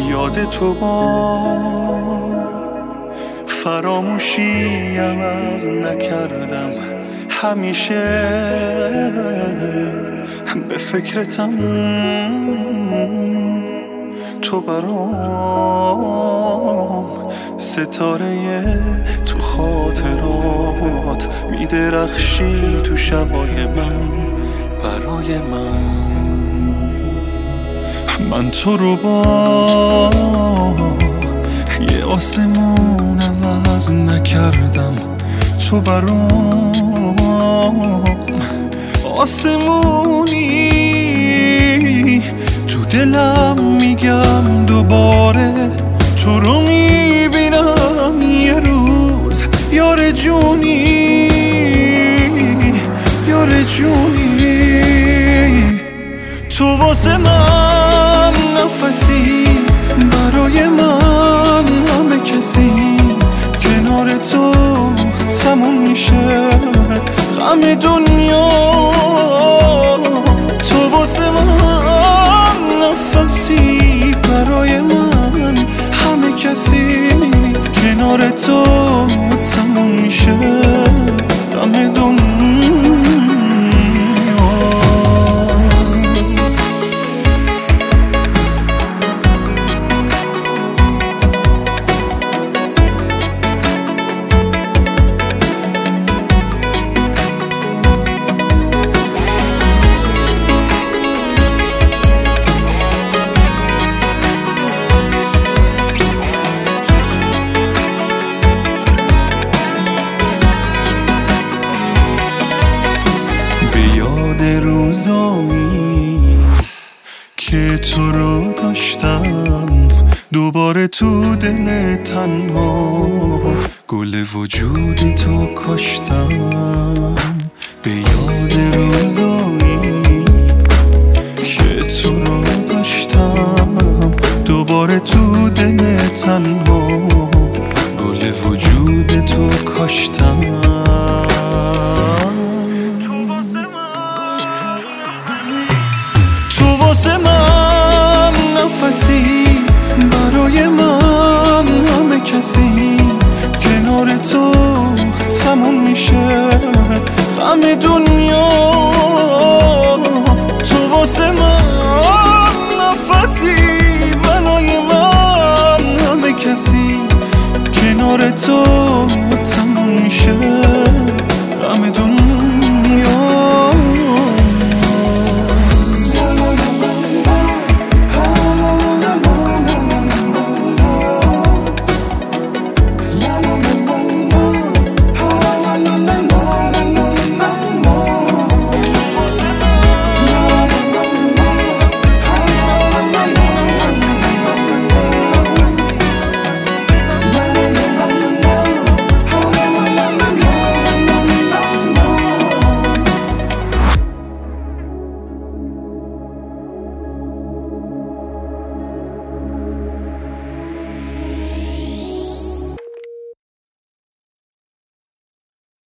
یاد تو با فراموشی عوض نکردم، همیشه به فکرتم، تو برام ستاره تو خاطرات میدرخشی تو شبای من برای من تو رو با یه آسمون عوض نکردم، تو برام آسمونی، تو دلم میگم دوباره تو رو میبینم یه روز، یار جونی یار جونی، تو واسه من نفسی، برای من همه کسی، کنار تو تموم میشه غم دنیا، تو واسه من نفسی، برای من همه کسی، کنار تو تموم میشه غم دنیا. روزایی که تو رو داشتم، دوباره تو دل تنها گل وجودی تو کاشتم، به یاد روزایی که تو رو داشتم، دوباره تو دل تنها گل وجود تو کاشتم.